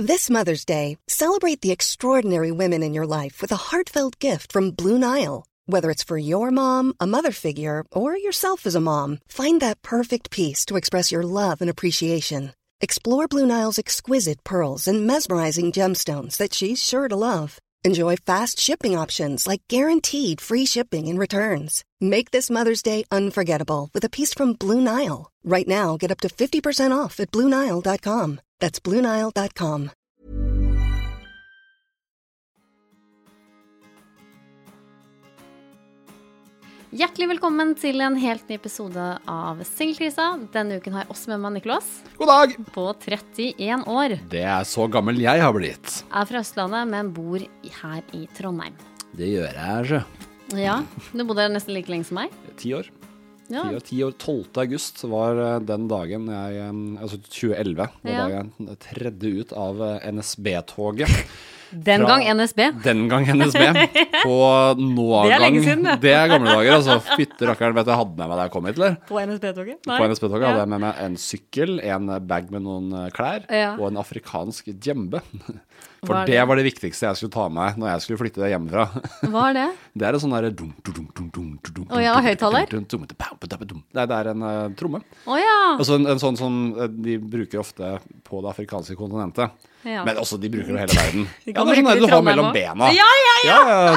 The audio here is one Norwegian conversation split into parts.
This Mother's Day, celebrate the extraordinary women in your life with a heartfelt gift from Blue Nile. Whether it's for your mom, a mother figure, or yourself as a mom, find that perfect piece to express your love and appreciation. Explore Blue Nile's exquisite pearls and mesmerizing gemstones that she's sure to love. Enjoy fast shipping options like guaranteed free shipping and returns. Make this Mother's Day unforgettable with a piece from Blue Nile. Right now, get up to 50% off at BlueNile.com. That's BlueNile.com. Hjertelig velkommen til en helt ny episode av Singelkrisa. Denne uken har jeg også med meg Nicholas. God dag! På 31 år. Det er så gammel jeg har blitt. Er fra Østlandet, men bor her i Trondheim. Det gjør jeg, så. Ja, du bodde her nesten like lenge som meg. 10 år. Ja. 10 år. 12. august var den dagen altså 2011, var dagen jeg tredde ut av NSB-toget. Den gang NSB. Den gang NSB. På nå Det er lenge gang. siden, det. Det er gamle dager, altså. Fytte rakkeren, vet du, jeg hadde med meg da jeg kom hit, eller? På NSB-toget? På NSB-toget hadde jeg med meg en sykkel, en bag med noen klær, og en afrikansk djembe. For det var det viktigste jeg skulle ta med meg når jeg skulle flytte hjemmefra. Hva er det? Det er en sånn der ja, høyttaler? Nei, det er en tromme. Altså en sånn som de bruker ofte på det afrikanske kontinentet. Ja. Men også de bruker det hele verden. Ja, det er sånn der du har mellom bena. Ja,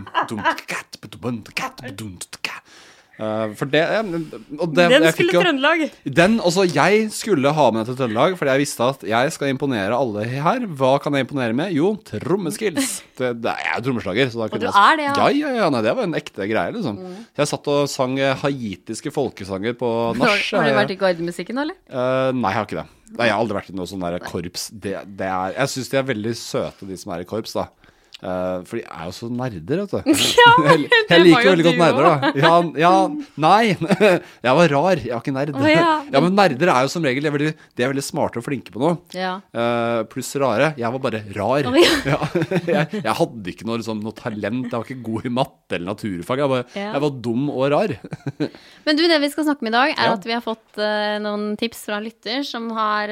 for det, og det den skulle Trøndelag. Jeg skulle ha med til Trøndelag, fordi jeg visste at jeg skal imponere alle her. Hva kan jeg imponere med? Jo, trommeskills. Jeg er trommeslager, så da kunne du er det, ja. Nei, det var en ekte greie, liksom. Jeg satt og sang haitiske folkesanger på nach. Har du vært i gardemusikken, eller? Nei, jeg har ikke det. Nei, jeg har aldri vært i noe sånn der korps. Jeg synes de er veldig søte, de som er i korps, da. For de er jo så nerder, vet du. Jeg liker veldig godt nerder, da. Nei. Jeg var rar, jeg var ikke nerd. Ja, men nerder er jo som regel de er veldig smarte og flinke på noe. Pluss rare. Jeg var bare rar. Jeg hadde ikke noe talent. Jeg var ikke god i matte eller naturfag. Jeg var dum og rar. Men du, det vi skal snakke om i dag er at vi har fått noen tips fra lytter som har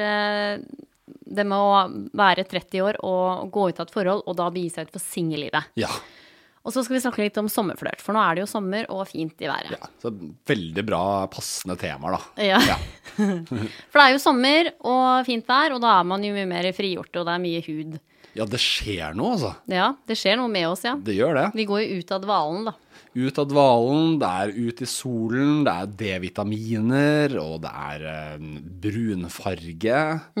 det med å være 30 år og gå ut av et forhold, og da begi seg ut for singellivet. Ja. Og så skal vi snakke litt om sommerflørt, for nå er det jo sommer og fint i været. Ja, så veldig bra, passende temaer da. Ja. For det er jo sommer og fint vær, og da er man jo mye mer frigjort, og det er mye hud. Ja, det skjer noe, altså. Ja, det skjer noe med oss, ja. Det gjør det. Vi går jo ut av dvalen, da. Ut av dvalen, det er ut i solen, det er D-vitaminer, og det er brunfarge.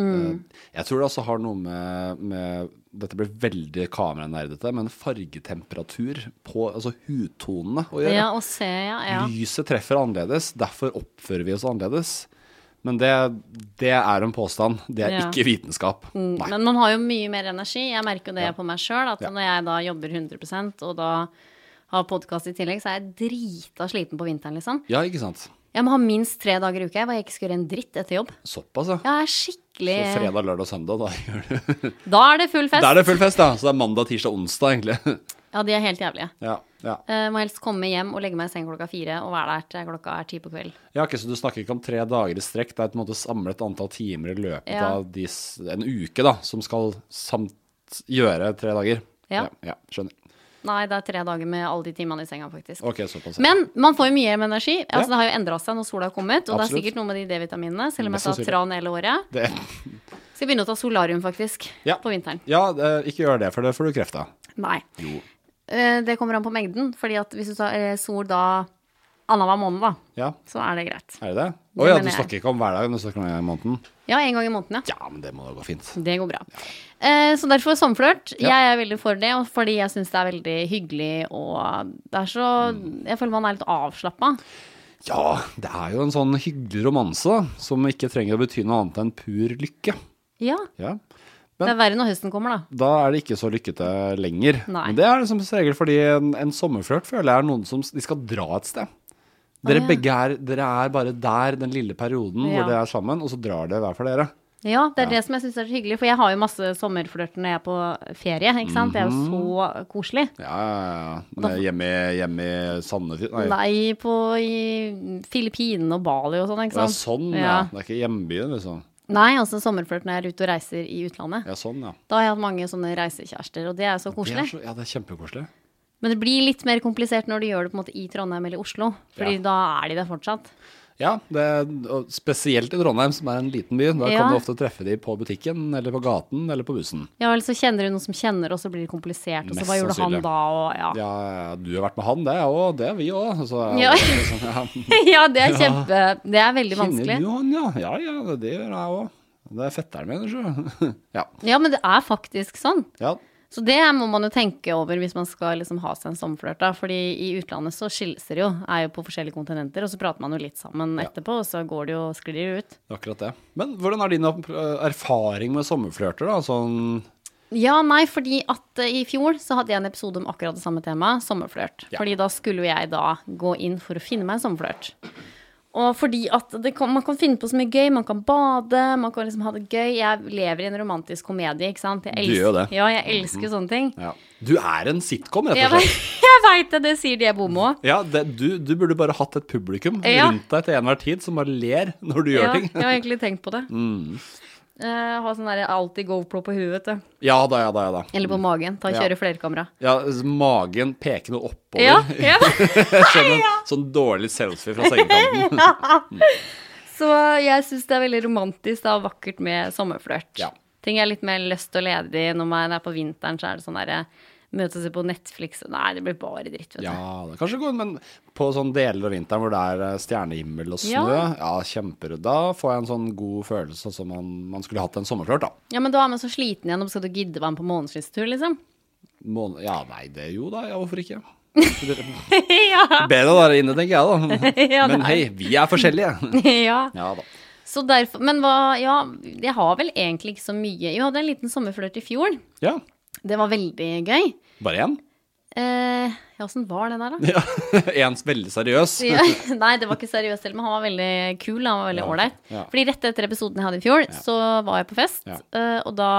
Jeg tror det også har noe med dette blir veldig kameranerdete, men fargetemperatur på hudtonene å gjøre. Ja, og se, ja. Lyset treffer annerledes, derfor oppfører vi oss annerledes. Men det er en påstand, det er ikke vitenskap. Men man har jo mye mer energi, jeg merker jo det på meg selv, at når jeg da jobber 100%, og da har podcast i tillegg, så er jeg drita sliten på vinteren, liksom. Ja, ikke sant? Jeg må ha minst 3 dager i uke, hvor jeg ikke skal gjøre en dritt etter jobb. Såpass, ja. Ja, jeg er skikkelig... Så fredag, lørdag og søndag, da gjør du... Da er det full fest. Da er det full fest, da. Så det er mandag, tirsdag, onsdag, egentlig. Ja, de er helt jævlige. Ja. Må helst komme hjem og legge meg i seng 4:00, og være der til 10:00 på kveld. Ja, ok, så du snakker ikke om 3 dager i strekk, det er på en måte samlet antall timer i løpet av en uke, da, som skal samt gjøre 3 dager. Ja, skjønner. Nei, det er 3 dager med alle de timene i senga, faktisk. Ok, såpass. Men man får jo mye energi. Altså, det har jo endret seg når sola har kommet, og det er sikkert noe med de D-vitaminene, selv om jeg tar tran hele året. Skal begynne å ta solarium, faktisk, på vinteren. Ja, ikke gjør det, for det får du kreft av. Nei. Jo. Det kommer an på mengden, fordi at hvis du tar sol da annenhver måned, da, så er det greit. Er det det? Du snakker ikke om hver dag, du snakker om en gang i måneden? Ja, en gang i måneden, ja. Ja, men det må da gå fint. Det går bra. Så derfor sommerflørt. Jeg er veldig for det, og fordi jeg synes det er veldig hyggelig, og det er så, jeg føler man er litt avslappet. Ja, det er jo en sånn hyggelig romanse, som ikke trenger å bety noe annet enn pur lykke. Ja. Men, det er verre når høsten kommer, da. Da er det ikke så lykkete lenger. Nei. Men det er som regel fordi en sommerflørt føler jeg er noen som de skal dra et sted. Dere er bare der den lille perioden hvor dere er sammen, og så drar dere hver for dere. Ja, det er det som jeg synes er så hyggelig, for jeg har jo masse sommerflørter når jeg er på ferie, ikke sant? Det er jo så koselig. Ja. Hjemme i Sandefjord? Nei, i Filippinene og Bali og sånn, ikke sant? Ja, sånn, ja. Det er ikke hjembyen, liksom. Nei, altså sommerflørt når jeg ute og reiser i utlandet. Ja, sånn, ja. Da har jeg hatt mange sånne reisekjærester, og det så koselig. Ja, det kjempekoselig. Men det blir litt mer komplisert når du gjør det på en måte i Trondheim eller Oslo, fordi da de det fortsatt. Ja, og spesielt i Trondheim, som en liten by. Da kan du ofte treffe de på butikken, eller på gaten, eller på bussen. Ja, eller så kjenner du noen som kjenner, og så blir det komplisert, og så hva gjorde han da, og Ja, du har vært med han, det vi også. Ja, ja det veldig vanskelig. Kjenner du han, ja? Ja, det gjør jeg også. Det fetteren min, så. Ja, men det faktisk sånn. Ja. Så det må man jo tenke over hvis man skal liksom ha seg en sommerflørt da, fordi i utlandet så skilles det jo på forskjellige kontinenter, og så prater man jo litt sammen etterpå, og så går det jo, sklir det ut. Akkurat det. Men hvordan din erfaring med sommerflørter da, sånn? Ja, nei, fordi at i fjor så hadde jeg en episode om akkurat det samme tema, sommerflørt. Fordi da skulle jeg da gå inn for å finne meg en sommerflørt. Og fordi at man kan finne på så mye gøy, man kan bade, man kan liksom ha det gøy. Jeg lever i en romantisk komedie, ikke sant? Du gjør det. Ja, jeg elsker sånne ting. Ja. Du en sitcom, rett og slett. Jeg vet det sier de jeg bor med også. Ja, du burde bare hatt et publikum rundt deg til enhver tid som bare ler når du gjør ting. Ja, jeg har egentlig tenkt på det. Ha sånn der alltid GoPro på huet, vet du. Ja da. Eller på magen, kjøre flerkamera. Ja, magen peker noe oppover. Ja. sånn dårlig selfie fra sengekanten. Så jeg synes det veldig romantisk og vakkert med sommerflørt. Ja. Ting litt mer løst og ledig. Når man på vinteren, så det sånn der møtes på Netflix. Nei, det blir bare dritt, vet du. Ja, det kanskje godt, men på sånn deler av vinteren hvor det stjernehimmel og snø, da får jeg en sånn god følelse som man skulle hatt en sommerflørt, da. Ja, men da man så sliten igjen, og skal du gidde være med på månedslistur, liksom? Ja, nei, hvorfor ikke? Bedre å være inne, tenker jeg da. Men hei, vi forskjellige. Ja da. Så derfor, men jeg har vel egentlig ikke så mye. Jeg hadde en liten sommerflørt i fjor. Ja. Det var veldig gøy. Bare en? Hvordan var den der da? Ja, en veldig seriøs. Nei, det var ikke seriøst, men han var veldig kul, han var veldig ordentlig. Ja. Fordi rett etter episoden jeg hadde i fjor, så var jeg på fest, og da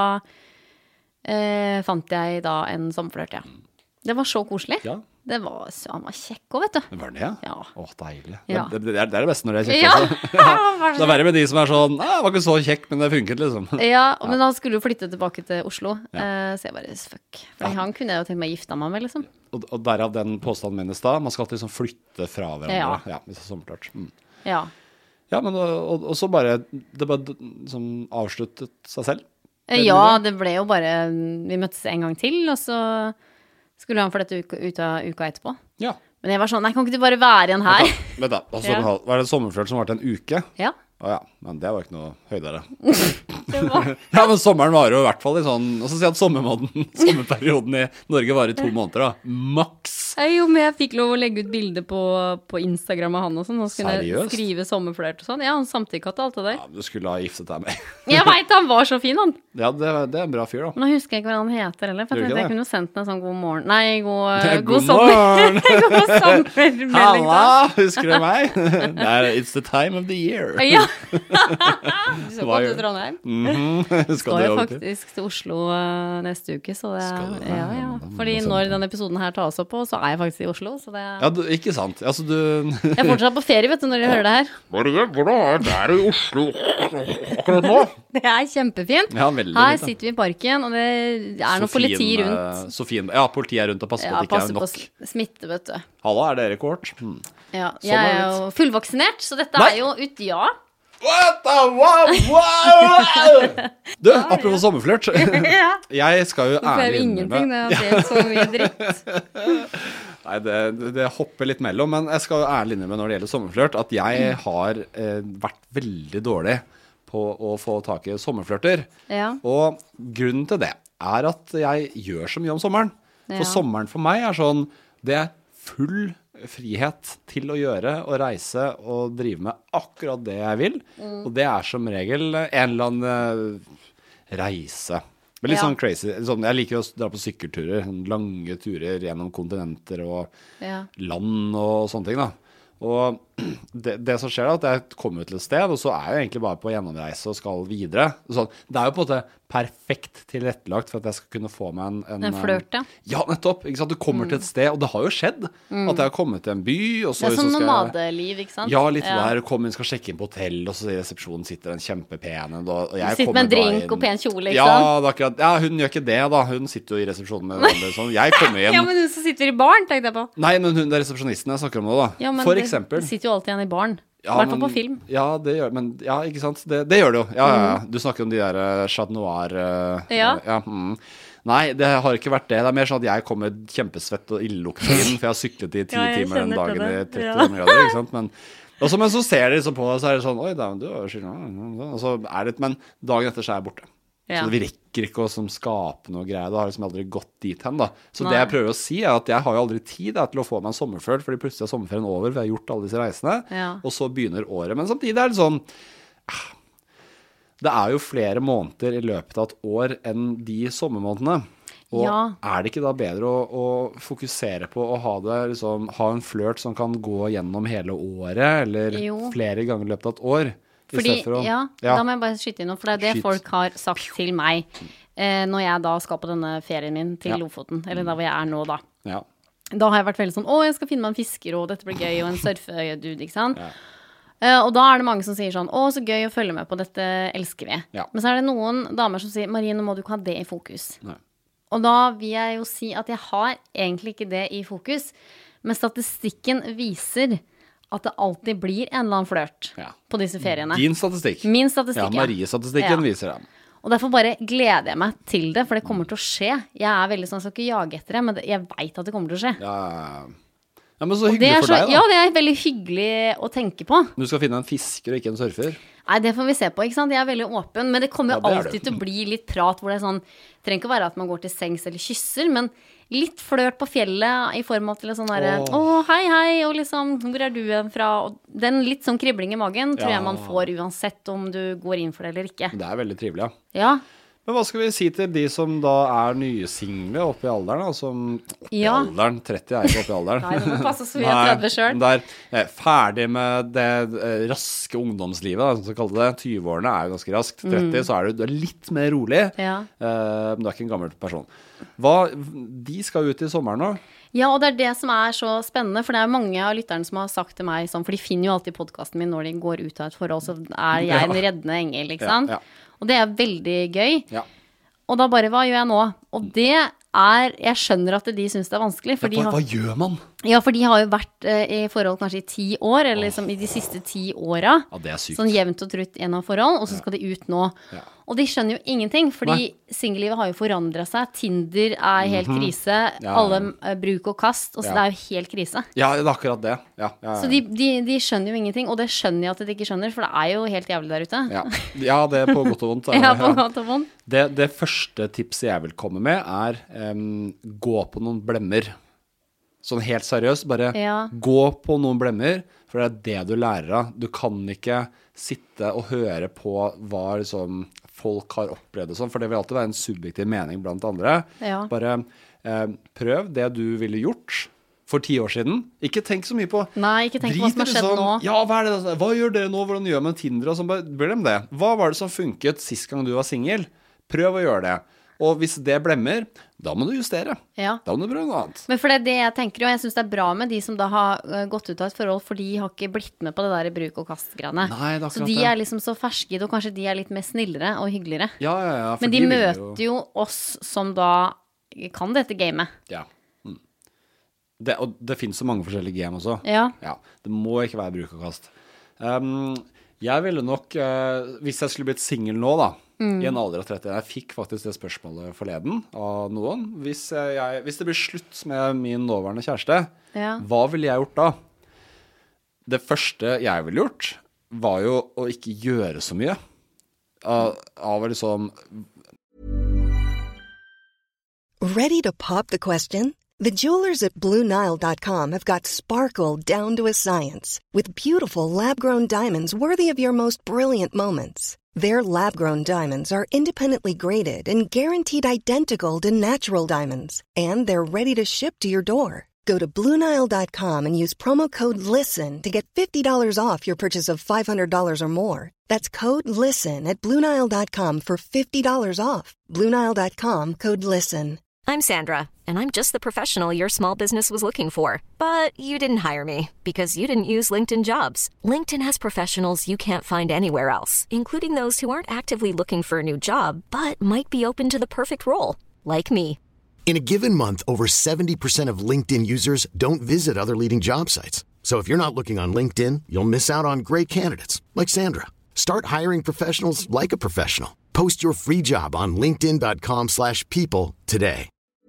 fant jeg da en sommerflørt, Det var så koselig. Ja. Han var kjekk også, vet du. Var det? Ja. Deilig. Ja. Det det beste når det kjekk. Ja. Det verre med de som sånn, det var ikke så kjekk, men det funket liksom. Ja, men han skulle jo flytte tilbake til Oslo, så jeg bare, fuck. For han kunne jeg jo tenkt meg å gifte meg med, liksom. Og derav den påstanden min i sted, man skal alltid liksom flytte fra hverandre. Ja, hvis det sommerklart. Ja. Ja, men og så bare, det bare som avsluttet seg selv. Ja, det ble jo bare, vi møttes en gang til, og så skulle han flytte ut av uka etterpå. Ja. Men jeg var sånn, nei, kan ikke du bare være igjen her? Vent da, var det sommerflørt som var til en uke? Ja. Ja, men det var ikke noe høydere. Ja, men sommeren varer jo i hvert fall i sånn, og så sier jeg at sommerperioden i Norge varer i 2 måneder da. Maks! Jo, men jeg fikk lov å legge ut bilder på Instagram av han og sånn. Han skulle skrive sommerflørt og sånn. Ja, han samtykket alt det der. Ja, du skulle ha giftet deg med. Jeg vet, han var så fin, han. Ja, det er en bra fyr da. Men nå husker jeg ikke hva han heter heller, for jeg kunne jo sendt en sånn god morgen. Nei, god sommer. God sommer. Halla, husker du meg? It's the time of the year. Ja. Du så godt til Trondheim. Skal jo faktisk til Oslo neste uke, så det fordi når denne episoden her tas opp på, så jeg faktisk i Oslo, så det Ja, ikke sant. Altså, jeg fortsatt på ferie, vet du, når jeg hører det her. Hvordan det i Oslo akkurat nå? Det kjempefint. Ja, veldig her sitter vi i parken, og det noe politi rundt. Ja, politiet rundt og passer på at det ikke nok. Ja, passer på smitte, vet du. Halla, dere kort? Ja, jeg jo fullvaksinert, så dette jo Du, apropos sommerflørt. Jeg skal jo ærlig ingenting, det er så mye dritt. Nei, det hopper litt mellom, men jeg skal jo ærlig innrømme når det gjelder sommerflørt, at jeg har vært veldig dårlig på å få tak i sommerflørter. Ja. Og grunnen til det at jeg gjør så mye om sommeren. For sommeren for meg sånn, det full frihet til å gjøre og reise og drive med akkurat det jeg vil. Og det som regel en eller annen reise. Men litt sånn crazy. Jeg liker å dra på sykkelturer, lange turer gjennom kontinenter og land og sånne ting da. Og det som skjer da, at jeg kommer til et sted, og så jeg egentlig bare på gjennomreise og skal videre. Så det jo på en måte perfekt tilrettelagt for at jeg skal kunne få meg en flørt, Ja, nettopp. Ikke sant? Du kommer til et sted, og det har jo skjedd at jeg har kommet til en by, og så det sånn nomadeliv, ikke sant? Ja, litt der, kommer inn, skal sjekke inn på hotell, og så i resepsjonen sitter en kjempepen, og jeg sitter med en drink og pen kjole, ikke sant? Ja, det akkurat. Ja, hun gjør ikke det da. Hun sitter jo i resepsjonen med andre, sånn. Jeg kommer hjem. Ja, men hun som sitter i baren, tenkte jeg på. Nei, men hun er resepsjonisten jeg snakker om nå da. Ja, men for eksempel. Det sitter jo alltid igjen i baren. Ja, hvertfall på film. Ja, det gjør men ja, ikke sant? Det gjør det jo. Ja. Du snakker om de der Chat Noir. Nei, det har ikke vært det. Det mer sånn at jeg kommer kjempesvett og illeluktende inn, for jeg har syklet i 10 timer den dagen i 30 grader, ikke sant? Men så ser de så på, og så det sånn, oi, du har skyldt. Og så det, men dagen etter så jeg borte. Så det virker ikke å skape noe greier. Det har liksom aldri gått dit hen da. Så det jeg prøver å si at jeg har jo aldri tid til å få meg en sommerføl, fordi plutselig sommerferien over, for jeg har gjort alle disse reisene, og så begynner året. Men samtidig det sånn, det jo flere måneder i løpet av et år enn de sommermånedene. Og det ikke da bedre å fokusere på å ha en flørt som kan gå gjennom hele året, eller flere ganger i løpet av et år? Fordi, da må jeg bare skyte inn noe, for det folk har sagt til meg når jeg da skal på denne ferien min til Lofoten, eller da hvor jeg nå da. Da har jeg vært veldig sånn, jeg skal finne meg en fisker, og dette blir gøy, og en surfedude, ikke sant? Og da det mange som sier sånn, så gøy å følge med på, dette elsker vi. Men så det noen damer som sier, Marie, nå må du ikke ha det i fokus. Og da vil jeg jo si at jeg har egentlig ikke det i fokus, men statistikken viser at det alltid blir en eller annen flørt på disse feriene. Din statistikk. Min statistikk, ja. Marie-statistikken viser det. Og derfor bare gleder jeg meg til det, for det kommer til å skje. Jeg veldig sånn, jeg skal ikke jage etter det, men jeg vet at det kommer til å skje. Ja, men så hyggelig for deg da. Ja, det veldig hyggelig å tenke på. Du skal finne en fisker og ikke en surfer? Nei, det får vi se på, ikke sant? Jeg veldig åpen, men det kommer jo alltid til å bli litt prat, hvor det sånn, det trenger ikke være at man går til sengs eller kysser, men litt flørt på fjellet i form av til en sånn der, hei, og liksom, hvor du fra? Og den litt sånn kribling i magen tror jeg man får uansett om du går inn for det eller ikke. Det veldig trivelig, ja. Men hva skal vi si til de som da nye single oppe i alderen, da, som oppe i alderen, 30 ikke oppe i alderen. Nei, det må passe så vi 30 selv. Der ferdig med det raske ungdomslivet, da, som så kaller det. 20-årene jo ganske raskt. 30 så du litt mer rolig, men du ikke en gammel person. De skal ut i sommeren nå? Ja, og det det som så spennende, for det mange av lytterne som har sagt til meg sånn, for de finner jo alltid podcasten min når de går ut av et forhold, så jeg en reddende engel, ikke sant? Og det veldig gøy. Og da bare, hva gjør jeg nå? Og det jeg skjønner at de synes det vanskelig. For hva gjør man? Ja, for de har jo vært i forhold kanskje i 10 år, eller liksom i de siste 10 årene. Ja, det sykt. Sånn jevnt og trutt gjennom forhold, og så skal de ut nå. Og de skjønner jo ingenting, fordi singellivet har jo forandret seg. Tinder helt krise, alle bruk og kast, og så det jo helt krise. Ja, det akkurat det. Så de skjønner jo ingenting, og det skjønner jeg at de ikke skjønner, for det jo helt jævlig der ute. Ja, det på godt og vondt. Ja, på godt og vondt. Det første tipset jeg vil komme med gå på noen blemmer. Sånn helt seriøst, bare gå på noen blemmer, for det du lærer av. Du kan ikke sitte og høre på hva liksom folk har opplevd og sånn, for det vil alltid være en subjektiv mening blant andre. Bare prøv det du ville gjort for 10 år siden. Ikke tenk så mye på ikke tenk på hva som har skjedd nå. Ja, hva gjør dere nå? Hvordan gjør man Tinder? Og sånn, bare glem det. Hva var det som funket sist gang du var single? Prøv å gjøre det. Og hvis det blemmer, da må du justere. Da må du prøve noe annet. Men for det jeg tenker, og jeg synes det bra med de som da har gått ut av et forhold, for de har ikke blitt med på det der bruk- og kastgreiene. Så de liksom så ferske, og kanskje de litt mer snillere og hyggeligere. Men de møter jo oss som da kan dette gamet. Og det finnes så mange forskjellige game også. Det må ikke være bruk og kast. Jeg ville nok, hvis jeg skulle blitt single nå da, i en alder av 30, jeg fikk faktisk det spørsmålet forleden av noen. Hvis det blir slutt med min nåværende kjæreste, hva ville jeg gjort da? Det første jeg ville gjort var jo å ikke gjøre så mye. Av liksom... Ready to pop the question? The jewelers at BlueNile.com have got sparkle down to a science with beautiful lab-grown diamonds worthy of your most brilliant moments. Their lab-grown diamonds are independently graded and guaranteed identical to natural diamonds, and they're ready to ship to your door. Go to BlueNile.com and use promo code LISTEN to get $50 off your purchase of $500 or more. That's code LISTEN at BlueNile.com for $50 off. BlueNile.com, code LISTEN. I'm Sandra, and I'm just the professional your small business was looking for. But you didn't hire me because you didn't use LinkedIn Jobs. LinkedIn has professionals you can't find anywhere else, including those who aren't actively looking for a new job, but might be open to the perfect role, like me. In a given month, over 70% of LinkedIn users don't visit other leading job sites. So if you're not looking on LinkedIn, you'll miss out on great candidates, like Sandra. Start hiring professionals like a professional. Post your free job on linkedin.com/people today.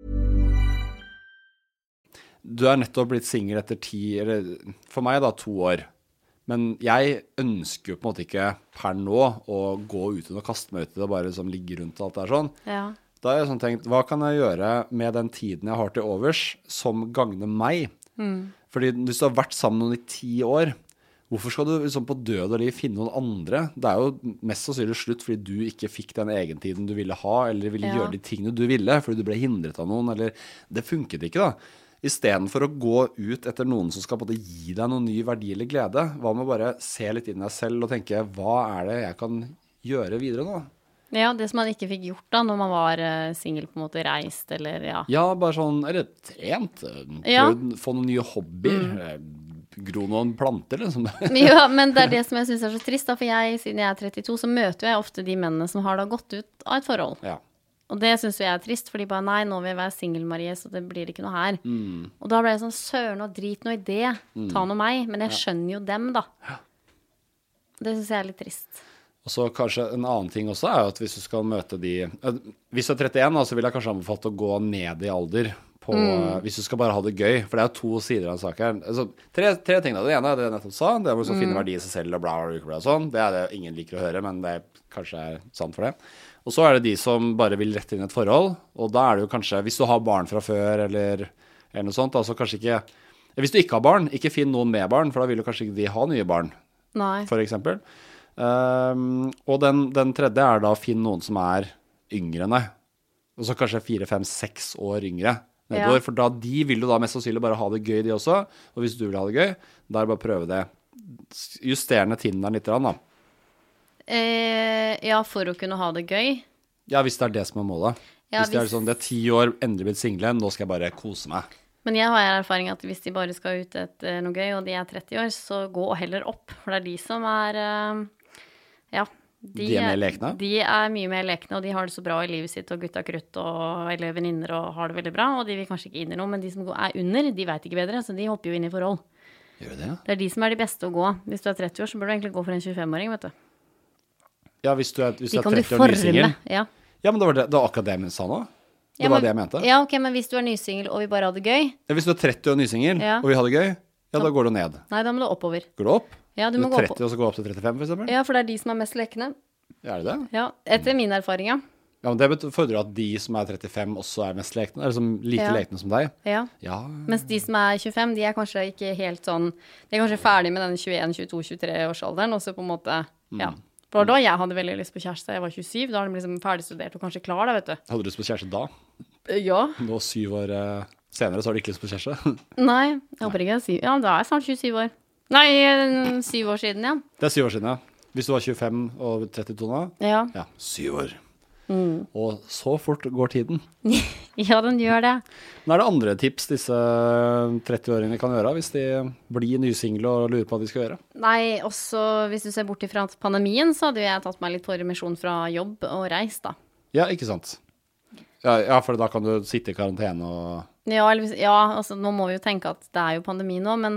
Du nettopp blitt single etter 10, eller for meg da 2 år. Men jeg ønsker jo på en måte ikke per nå å gå ut og kaste meg ut i det, bare som ligger rundt alt der sånn. Ja. Da har jeg sånn tenkt, hva kan jeg gjøre med den tiden jeg har til overs som gagner meg? Fordi hvis du har vært sammen med noen i 10 år, hvorfor skal du liksom på død og liv finne noen andre? Det jo mest sannsynlig slutt fordi du ikke fikk den egentiden du ville ha, eller ville gjøre de tingene du ville, fordi du ble hindret av noen, eller det funket ikke da. I stedet for å gå ut etter noen som skal både gi deg noen ny verdi eller glede, hva med bare se litt inn i deg selv og tenke, hva det jeg kan gjøre videre nå? Ja, det som man ikke fikk gjort da, når man var single, på en måte reist, eller Ja, bare sånn, eller trent, få noen nye hobbyer, gro noen planter, liksom. Ja, men det det som jeg synes så trist da, for siden jeg 32, så møter jeg ofte de mennene som har da gått ut av et forhold. Ja. Og det synes jeg trist, for de bare, nei, nå vil jeg være single, Marie, så det blir ikke noe her. Og da ble jeg sånn, søren og drit noe i det, ta noe meg, men jeg skjønner jo dem da. Det synes jeg litt trist. Og så kanskje en annen ting også jo at hvis du skal møte hvis du 31 så vil jeg kanskje anbefale å gå ned i alder på, hvis du skal bare ha det gøy, for det jo 2 sider av en sak her. Altså, tre ting da, det ene det jeg nettopp sa, det å finne verdi i seg selv og bla bla bla og sånn, det det ingen liker å høre, men det kanskje sant for det. Og så det de som bare vil rett inn i et forhold, og da det jo kanskje, hvis du har barn fra før eller noe sånt, så kanskje ikke, hvis du ikke har barn, ikke finn noen med barn, for da vil jo kanskje ikke de ha nye barn, for eksempel. Og den tredje da å finne noen som yngre enn deg, og så kanskje 4, 5, 6 år yngre nedover, for da de vil jo da mest sannsynlig bare ha det gøy de også, og hvis du vil ha det gøy, da det bare å prøve det justerende Tinderen litt da. Ja, for å kunne ha det gøy. Ja, hvis det det som målet. Ja, hvis det sånn, det 10 år, endelig blitt single, nå skal jeg bare kose meg. Men jeg har erfaring at hvis de bare skal ut etter noe gøy, og de 30 år, så gå heller opp, for det de som ja, de mer lekne? De mye mer lekne, og de har det så bra i livet sitt, og gutta krutt, eller venninner, og har det veldig bra, og de vil kanskje ikke inn i noe, men de som under, de vet ikke bedre, så de hopper jo inn i forhold. Gjør det? Det de som de beste å gå. Hvis du 30 år, så bør du egentlig gå for en 25-åring, vet du. Ja, hvis du 30 år nysingel. Ja, men det var akkurat det jeg sa nå. Det var det jeg mente. Ja, ok, men hvis du nysingel, og vi bare har det gøy. Ja, hvis du 30 år nysingel, og vi har det gøy, ja, da går du ned. Nei, da må du oppover. Går du opp? Ja, du må gå 30, og så gå opp til 35, for eksempel? Ja, for det de som mest lekne. Ja, det? Ja, etter min erfaring, ja. Ja, men det fordrer at de som 35 også mest lekne, eller som like lekne som deg. Ja. Mens de som 25, de kanskje ikke helt sånn, de kanskje ferdig med den 21, 22, 23-årsalderen, og så på en måte, ja. For da jeg hadde veldig lyst på kjæreste, jeg var 27, da de liksom ferdig studert og kanskje klar da, vet du. Hadde du lyst på kjæreste da? Ja. Nå 7 år senere så har du ikke lyst på kjæreste? Nei, jeg håper ikke jeg ja, da jeg snart 27 år. Nei, 7 år siden, ja. Det 7 år siden, ja. Hvis du var 25 og 32 nå? Ja. Ja, 7 år. Og så fort går tiden. Ja, den gjør det. Men det andre tips disse 30-åringene kan gjøre hvis de blir nysingle og lurer på hva de skal gjøre? Nei, også hvis du ser bort fra pandemien, så hadde jeg tatt meg litt permisjon fra jobb og reist da. Ja, ikke sant. Ja, for da kan du sitte i karantene og... Ja, altså nå må vi jo tenke at det jo pandemi nå, men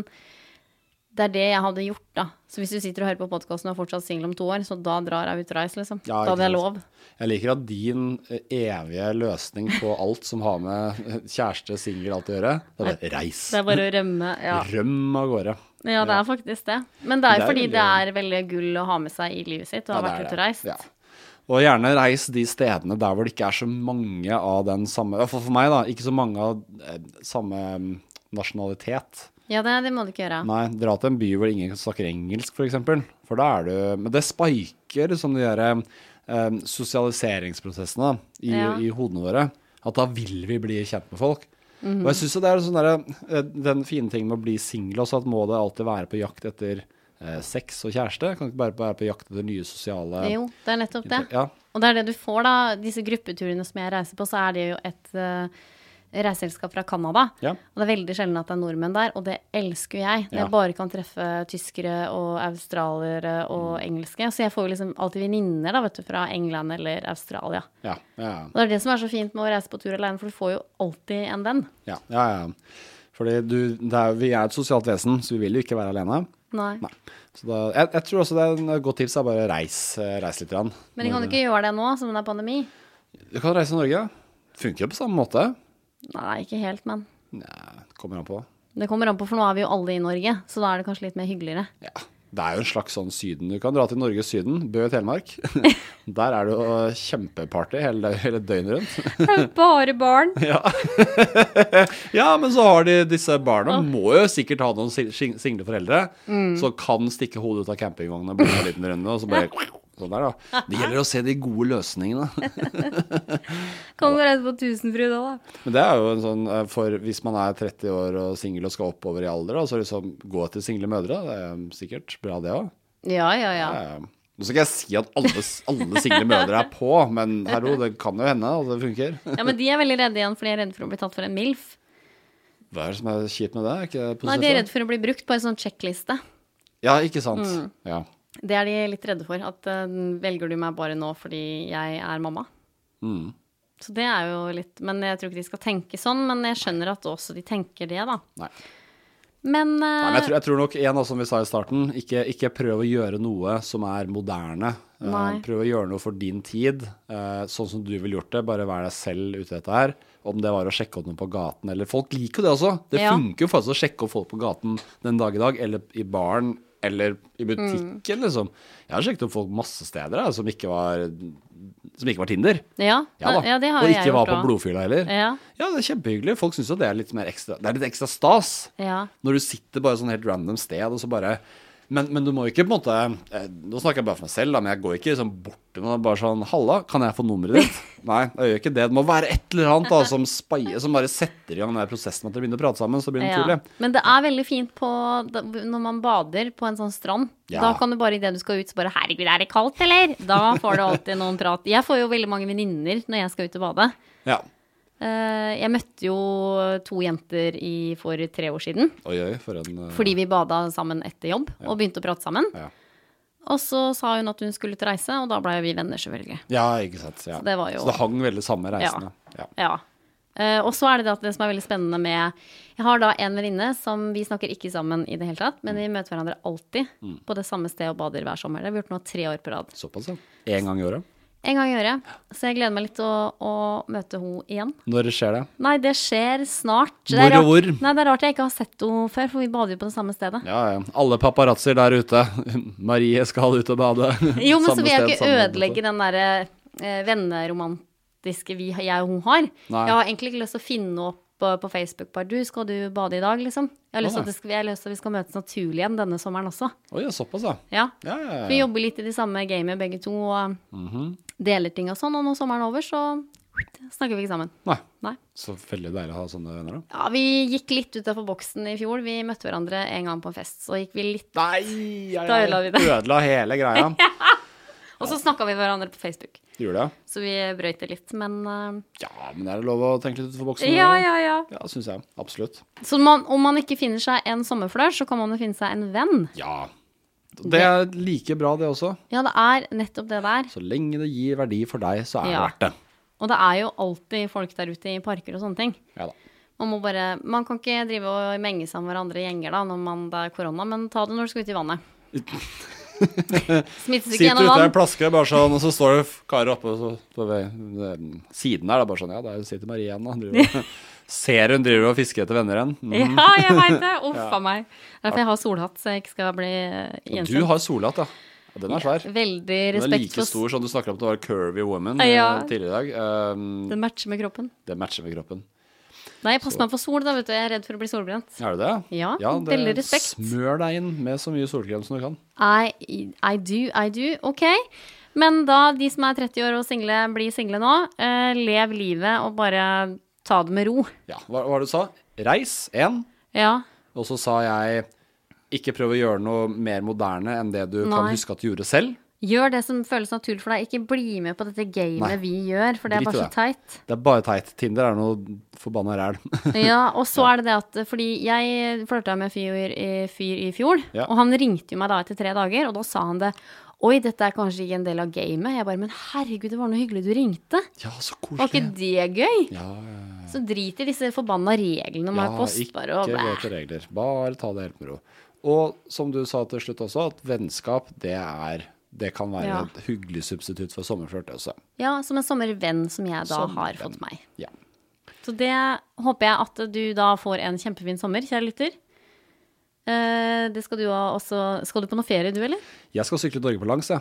det det jeg hadde gjort da. Så hvis du sitter og hører på podcasten og er fortsatt single om 2 år, så da drar jeg ut reis, liksom. Ja, da hadde jeg lov. Jeg liker at din evige løsning på alt som har med kjæreste, single, alt å gjøre, det reis. Det bare å rømme, ja. Røm av gårde. Ja, det faktisk det. Men det jo fordi det veldig gull å ha med seg i livet sitt, og ha vært ute og reist. Ja. Og gjerne reis de stedene der hvor det ikke så mange av den samme, for meg da, ikke så mange av samme nasjonalitet. Ja, det må du ikke gjøre. Nei, dra til en by hvor ingen snakker engelsk, for eksempel. For da du... Men det spiker som de gjør sosialiseringsprosessene i hodene våre. At da vil vi bli kjent med folk. Og jeg synes jo det sånn der, den fine ting med å bli single også, at må det alltid være på jakt etter sex og kjæreste, kan ikke bare være på jakt etter nye sosiale... Jo, det nettopp det. Ja. Og det det du får da, disse gruppeturene som jeg reiser på, så det jo et reiseselskap fra Kanada. Ja. Og det veldig sjelden at det nordmenn der, og det elsker jeg. Jeg bare kan treffe tyskere og australiere og engelske, så jeg får jo liksom alltid venninner da, vet du, fra England eller Australia. Ja. Og det det som så fint med å reise på tur alene, for du får jo alltid en venn. Ja. Fordi vi et sosialt vesen, så vi vil jo ikke være alene. Nei. Så da, jeg tror også det en godt tips bare reise litt grann. Men de kan jo ikke gjøre det nå, som det pandemi. Du kan reise i Norge. Funker jo på samme måte. Nei, ikke helt, men... Nei, det kommer an på. Det kommer an på, for nå vi jo alle i Norge, så da det kanskje litt mer hyggeligere. Ja, det jo en slags sånn syden. Du kan dra til Norges syden, Bø i Telemark. Der det jo kjempeparty hele døgnet rundt. Bare barn. Ja. Ja, men så har disse barna, må jo sikkert ha noen single foreldre, så kan stikke hodet ut av campingvognen og bli en liten runde, og så bare... Sånn da. Det gjelder å se de gode løsningene. Kan du reise på Tusenfryd da? Men det jo en sånn, for hvis man 30 år og single og skal oppover i alder, så liksom gå til single mødre, det sikkert bra det også. Ja. Nå skal ikke jeg si at alle single mødre på, men herro, det kan jo hende at det funker. Ja, men de veldig redde igjen, for de redde for å bli tatt for en MILF. Hva det som kjipt med det? Nei, de redde for å bli brukt på en sånn checkliste. Ja, ikke sant. Ja. Det de litt redde for, at velger du meg bare nå fordi jeg mamma. Så det jo litt, men jeg tror ikke de skal tenke sånn, men jeg skjønner at også de tenker det da. Nei. Men jeg tror nok igjen, som vi sa i starten, ikke prøv å gjøre noe som moderne. Prøv å gjøre noe for din tid, sånn som du vil gjort det, bare være deg selv ute dette her. Om det var å sjekke opp noen på gaten, eller folk liker det også. Det funker jo faktisk å sjekke opp folk på gaten den dag i dag, eller i baren, eller i butikken, liksom. Jeg har sjekket opp folk masse steder som ikke var Tinder. Ja det har jeg gjort. Og ikke var på blodfylla heller. Ja, det kjempehyggelig. Folk synes jo det litt mer ekstra. Det litt ekstra stas. Ja. Når du sitter bare sånn helt random sted, og så bare... Men du må ikke på en måte... Nå snakker jeg bare for meg selv, men jeg går ikke liksom bort til noen bare sånn, «Halla, kan jeg få nummeret ditt?» Nei, jeg gjør ikke det. Det må være et eller annet da, som bare setter i gang den prosessen at dere begynner å prate sammen, så blir det naturlig. Men det veldig fint når man bader på en sånn strand. Ja. Da kan du bare, i det du skal ut, så bare, herregud, det kaldt, eller? Da får du alltid noen prat. Jeg får jo veldig mange venninner når jeg skal ut og bade. Ja. Jeg møtte jo 2 jenter for 3 år siden. Fordi vi bada sammen etter jobb og begynte å prate sammen. Ja. Og så sa hun at hun skulle ut reise, og da ble vi venner selvfølgelig. Ja, ikke sant. Ja. Så det hang veldig sammen med reisene. Ja. Og så det at det som veldig spennende med... Jeg har da en venninne som vi snakker ikke sammen i det hele tatt, men vi møter hverandre alltid på det samme sted og bader hver sommer. Det har vi gjort nå 3 år på rad. Såpass, ja. 1 gang i året? En gang i året. Så jeg gleder meg litt til å møte henne igjen. Når skjer det? Nei, det skjer snart. Hvor? Nei, det rart jeg ikke har sett henne før, for vi bader jo på det samme stedet. Ja. Alle paparazzier der ute. Marie skal ut og bade. Jo, men så vil jeg ikke ødelegge den der venneromantiske jeg og hun har. Nei. Jeg har egentlig ikke lyst til å finne opp på Facebook bare, skal du bade i dag, liksom? Jeg har lyst til at vi skal møtes naturlig igjen denne sommeren også. Ja, såpass da. Ja. Vi jobber litt i de samme gamet begge to, og deler ting og sånn, og når sommeren er over, så snakker vi ikke sammen. Nei. Så veldig deilig å ha sånne venner da. Ja, vi gikk litt utenfor boksen i fjor. Vi møtte hverandre en gang på en fest, så gikk vi litt... Nei, ødela hele greia. Og så snakket vi hverandre på Facebook. Gjorde det? Så vi brøyte litt, men... Ja, men det lov å tenke litt utenfor boksen. Ja. Ja, synes jeg. Absolutt. Så om man ikke finner seg en sommerflørt, så kan man jo finne seg en venn. Ja. Det like bra det også. Ja, det nettopp det der. Så lenge det gir verdi for deg, så det verdt det. Og det jo alltid folk der ute i parker og sånne ting. Ja da. Man kan ikke drive og menge seg med hverandre i gjenger da, når det korona, men ta det når du skal ut i vannet. Smittes ikke gjennom vann. Sitter ute i en plasker bare sånn, og så står det karer oppe på siden der, bare sånn, ja, der sitter Marie igjen da. Ser hun driver og fisker etter venner igjen. Ja, jeg vet det. Uffa meg. Derfor jeg har solhatt, så jeg ikke skal bli gjensendt. Du har solhatt, ja. Den svær. Veldig respekt for... Den like stor som du snakker om at du var curvy woman tidligere i dag. Den matcher med kroppen. Nei, jeg passer meg for sol da, vet du. Jeg redd for å bli solbrent. Er du det? Ja, veldig respekt. Smør deg inn med så mye solkrem som du kan. I do, ok. Men da, de som 30 år og single, blir single nå, lev livet og bare ta det med ro. Ja, hva var det du sa? Reis, 1. Ja. Og så sa jeg, ikke prøv å gjøre noe mer moderne enn det du kan huske at du gjorde selv. Gjør det som føles naturlig for deg. Ikke bli med på dette gamet vi gjør, for det bare så teit. Det bare teit. Tinder noe forbanna ræl. Ja, og så det at, fordi jeg flørtet med en fyr i fjor, og han ringte jo meg da etter 3 dager, og da sa han det, oi, dette kanskje ikke en del av gamet. Jeg bare, men herregud, det var noe hyggelig du ringte. Ja, så koselig. Var ikke det gøy? Ja. Så drit i disse forbanna reglene om å være kostbare og ikke gå til regler. Bare ta det helt med ro. Og som du sa til slutt også, at vennskap, det kan være et hyggelig substitutt for sommerflørt også. Ja, som en sommervenn som jeg da har fått meg. Ja. Så det håper jeg at du da får en kjempefin sommer, kjære lytter. Det skal du også. Skal du på noe ferie, du, eller? Jeg skal sykle Norge på langs,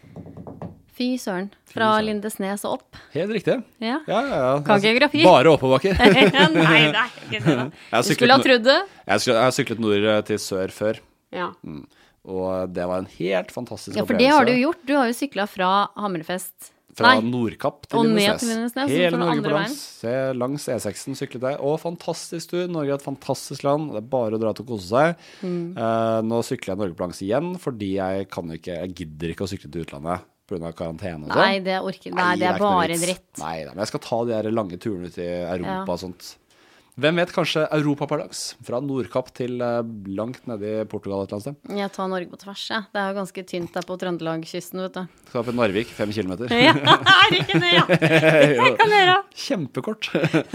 Fy søren. Fra Lindesnes og opp. Helt riktig. Ja. Kan geografi. Bare oppoverbakker. Nei, ikke det da. Du skulle ha trodd det. Jeg har syklet nord til sør før. Ja. Og det var en helt fantastisk opplevelse. Ja, for det har du gjort. Du har jo syklet fra Hammerfest. Fra Nordkapp til Lindesnes. Hele Norge på langs. Langs E6-en syklet jeg. Og fantastisk tur. Norge et fantastisk land. Det bare å dra til å kose seg. Nå sykler jeg Norge på langs igjen, fordi jeg gidder ikke å sykle til utlandet på grunn av karantene og sånn. Nei, det bare dritt. Nei, men jeg skal ta de her lange turene ut i Europa og sånt. Hvem vet, kanskje Europa på langs, fra Nordkapp til langt nede i Portugal et eller annet sted. Jeg tar Norge på tvers, Det jo ganske tynt der på Trøndelagskysten, vet du. Skal opp i Narvik, 5 kilometer. Ja, ikke det, Det kan dere. Kjempekort.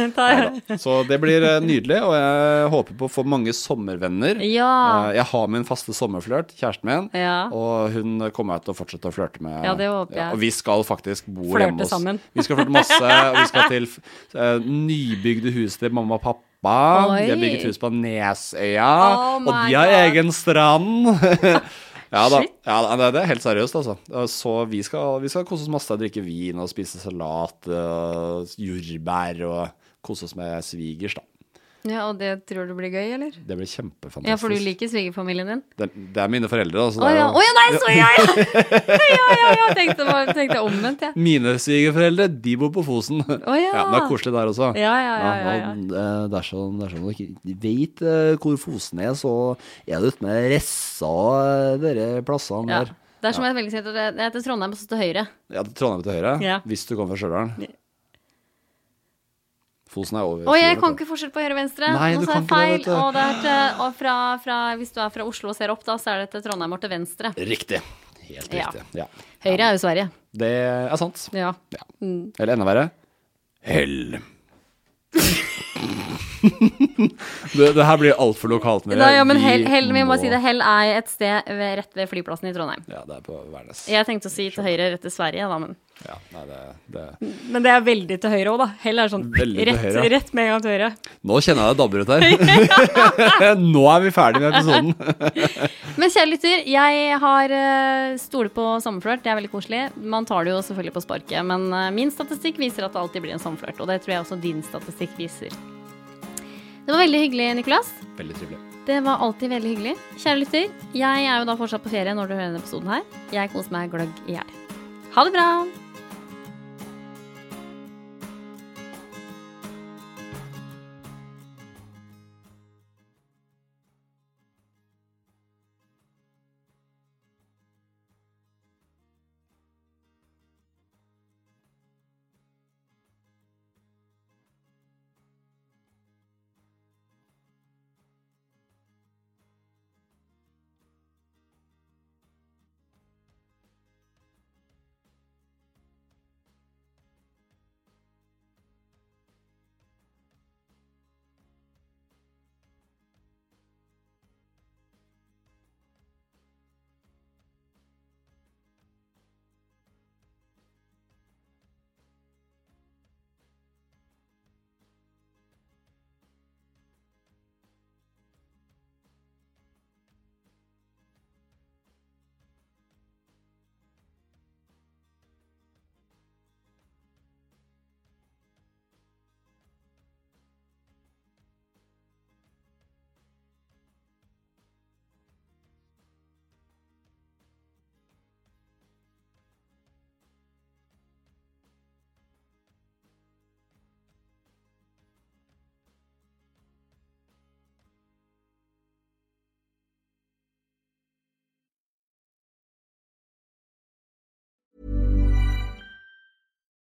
Så det blir nydelig, og jeg håper på å få mange sommervenner. Ja. Jeg har min faste sommerflørt, kjæresten min, og hun kommer til å fortsette å flørte med. Ja, det håper jeg. Og vi skal faktisk bo hjemme hos. Sammen. Vi skal flørte masse, og vi skal til nybygde hus til mamma og pappa. De har bygget hus på Nesøya, og de har egen strand. Det helt seriøst, altså. Så vi skal kose oss masse, drikke vin og spise salat, jordbær og kose oss med svigers, da. Ja, og det tror du blir gøy, eller? Det blir kjempefantastisk. Ja, for du liker svigerfamilien din? Det mine foreldre, altså. Tenkte omvendt, Mine svigerforeldre, de bor på Fosen. Ja, det koselig der også. Ja. Det sånn du ikke vet hvor Fosen så det ute med Ressa og dere plassene der. Det som veldig sett, det til Trondheim og så til høyre. Ja, til Trondheim til høyre, hvis du kommer fra Stjørdalen. Fosen over. Jeg kan ikke forskjell på høyre og venstre. Nei, du kan ikke feil, det, og hvis du fra Oslo og ser opp da, så det til Trondheim og til venstre. Riktig. Helt riktig. Ja. Høyre jo Sverige. Det sant. Ja. Eller enda verre. Hell. det her blir alt for lokalt med det. Ja, men Hell, vi må si det. Hell et sted rett ved flyplassen i Trondheim. Ja, det på Værnes. Jeg tenkte å si til høyre rett til Sverige, da, men ja, nei, men det veldig til høyre også, da. Hell sånn rett med en gang til høyre. Nå kjenner jeg det dabber ut her. Nå vi ferdig med episoden. Men kjære lytter, jeg har stolet på sommerflørt. Det veldig koselig. Man tar det jo selvfølgelig på sparket, men min statistikk viser at det alltid blir en sommerflørt, og det tror jeg også din statistikk viser. Det var veldig hyggelig, Nicolas. Veldig trivelig. Det var alltid veldig hyggelig. Kjære lytter, jeg jo da fortsatt på ferie når du hører denne episoden her. Jeg koser meg gløgg i hjel. Ha det bra!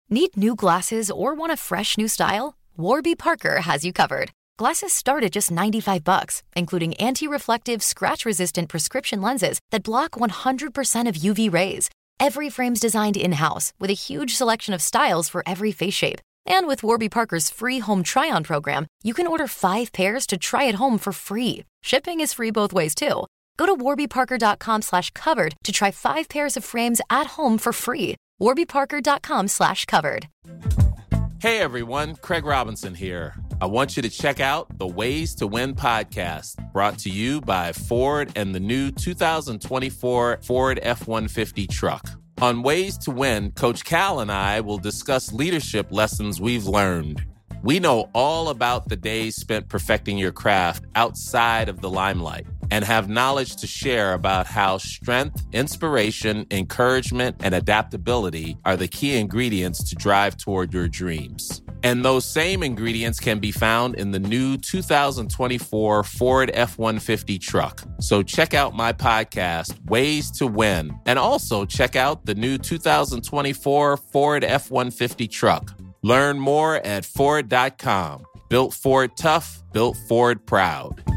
Need new glasses or want a fresh new style? Warby Parker has you covered. Glasses start at just $95, including anti-reflective, scratch-resistant prescription lenses that block 100% of UV rays. Every frame's designed in-house with a huge selection of styles for every face shape. And with Warby Parker's free home try-on program, you can order 5 pairs to try at home for free. Shipping is free both ways, too. Go to warbyparker.com/covered to try 5 pairs of frames at home for free. warbyparker.com/covered. Hey everyone, Craig Robinson here. I want you to check out the Ways to Win podcast, brought to you by Ford and the new 2024 Ford F-150 truck. On Ways to Win, Coach Cal and I will discuss leadership lessons we've learned. We know all about the days spent perfecting your craft outside of the limelight and have knowledge to share about how strength, inspiration, encouragement, and adaptability are the key ingredients to drive toward your dreams. And those same ingredients can be found in the new 2024 Ford F-150 truck. So check out my podcast, Ways to Win, and also check out the new 2024 Ford F-150 truck. Learn more at Ford.com. Built Ford tough, built Ford proud.